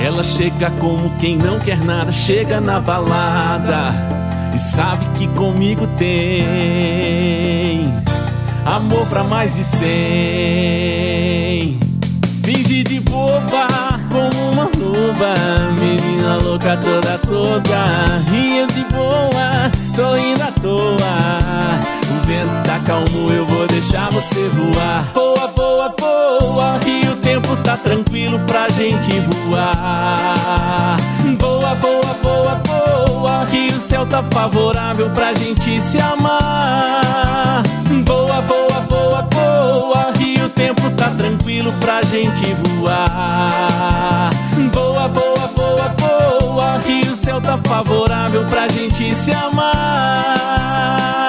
Ela chega como quem não quer nada, chega na balada e sabe que comigo tem amor pra mais de 100. Finge de boba como uma loba, menina louca toda, ria de boa, sorrindo à toa. O vento tá calmo, eu vou deixar você voar. Voa, voa, voa, e o tempo tá tranquilo pra gente voar. Voa, voa, voa, voa, e o céu tá favorável pra gente se amar. Voa, voa, voa, voa, e o tempo tá tranquilo pra gente voar. Voa, voa, voa, voa, e o céu tá favorável pra gente se amar.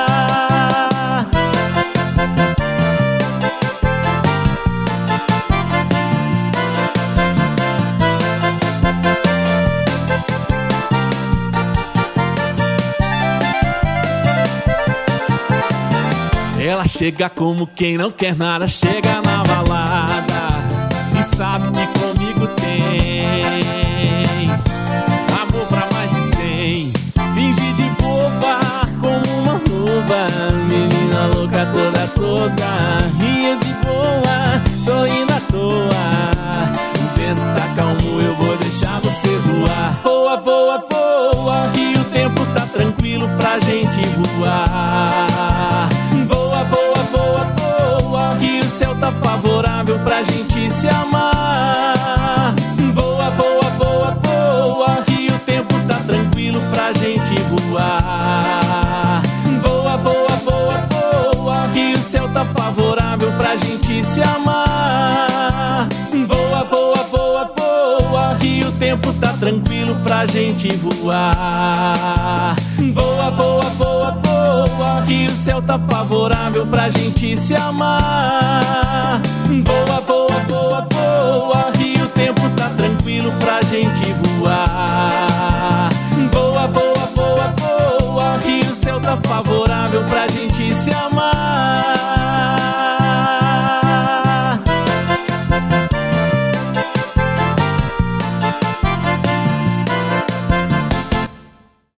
Ela chega como quem não quer nada, chega na balada e sabe que comigo tem amor pra mais de 100. Finge de boba como uma loba, menina louca toda, ria de boa, sorrindo à toa. O vento tá calmo, eu vou deixar você voar. Voa, voa, voa, e o tempo tá tranquilo pra gente voar. Voa, voa, voa, voa, e o céu tá favorável pra gente se amar. Voa, voa, voa, voa, e o tempo tá tranquilo pra gente voar. Voa, voa, voa, voa, e o céu tá favorável pra gente se amar. Voa, voa, voa, voa, e o tempo tá tranquilo pra gente voar. Voa, voa, voa, voa, e o céu tá favorável pra gente se amar. Voa, voa, voa, voa, e o tempo tá tranquilo